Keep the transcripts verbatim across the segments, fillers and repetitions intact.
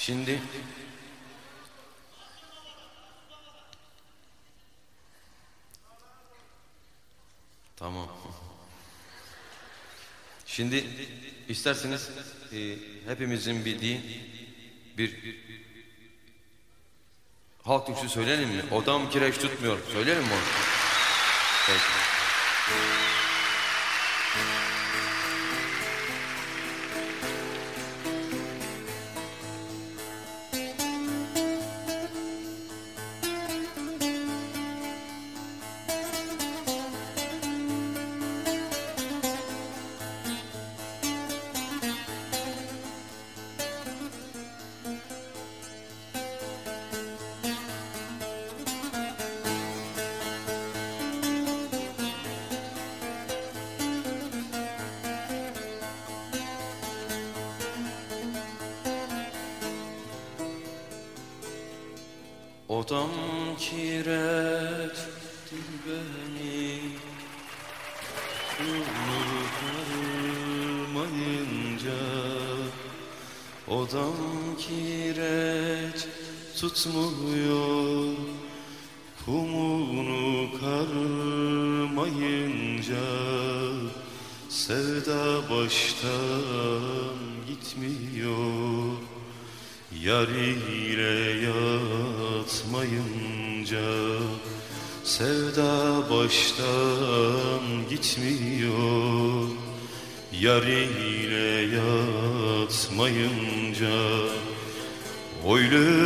Şimdi tamam. Şimdi isterseniz e, hepimizin bildiği bir halk türküsü söyleyelim mi? Odam kireç tutmuyor. Söyleyelim mi onu? Peki. Odam kireçtir beni unutmayınca, odam kireç tutmuyor kumunu karmayınca, sevda baştan gitmiyor yar ile yatmayınca, sevda baştan gitmiyor yar ile yatmayınca. Oy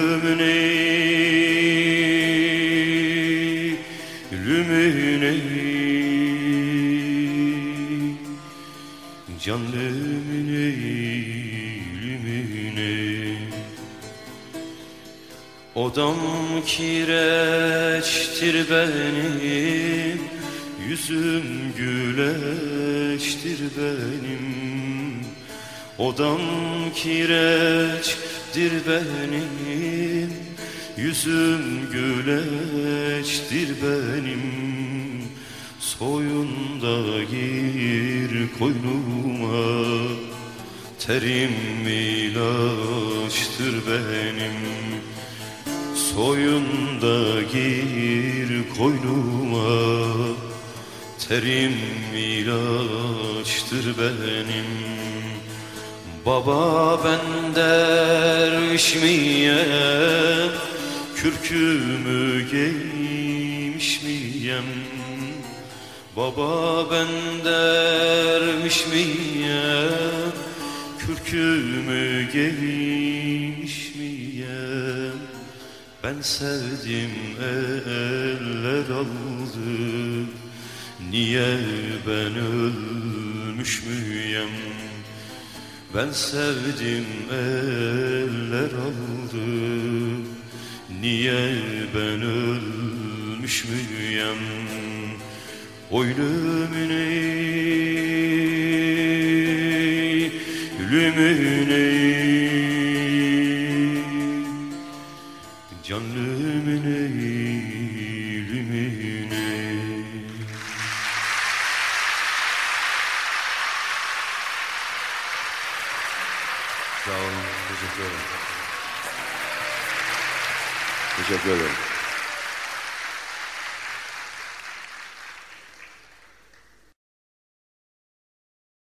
lümüney, lümüney, can lümüney, lümüney. Odam kireçtir benim, yüzüm güleçtir benim. Odam kireçtir benim, yüzüm güleçtir benim. Soyunda gir koynuma, terim ilaçtır benim. Soyunda gir koynuma, terim ilaçtır benim. Baba ben derviş miyem, kürkümü giymiş miyem? Baba ben derviş miyem, kürkümü giymiş miyem? Ben sevdim eller aldı, niye ben ölmüş müyem? Ben sevdim eller aldı, niye ben ölmüş müyem? Oy lümüney, lümüney, can lümüney, lümüney. Sağ olun, teşekkür ederim. Teşekkür ederim.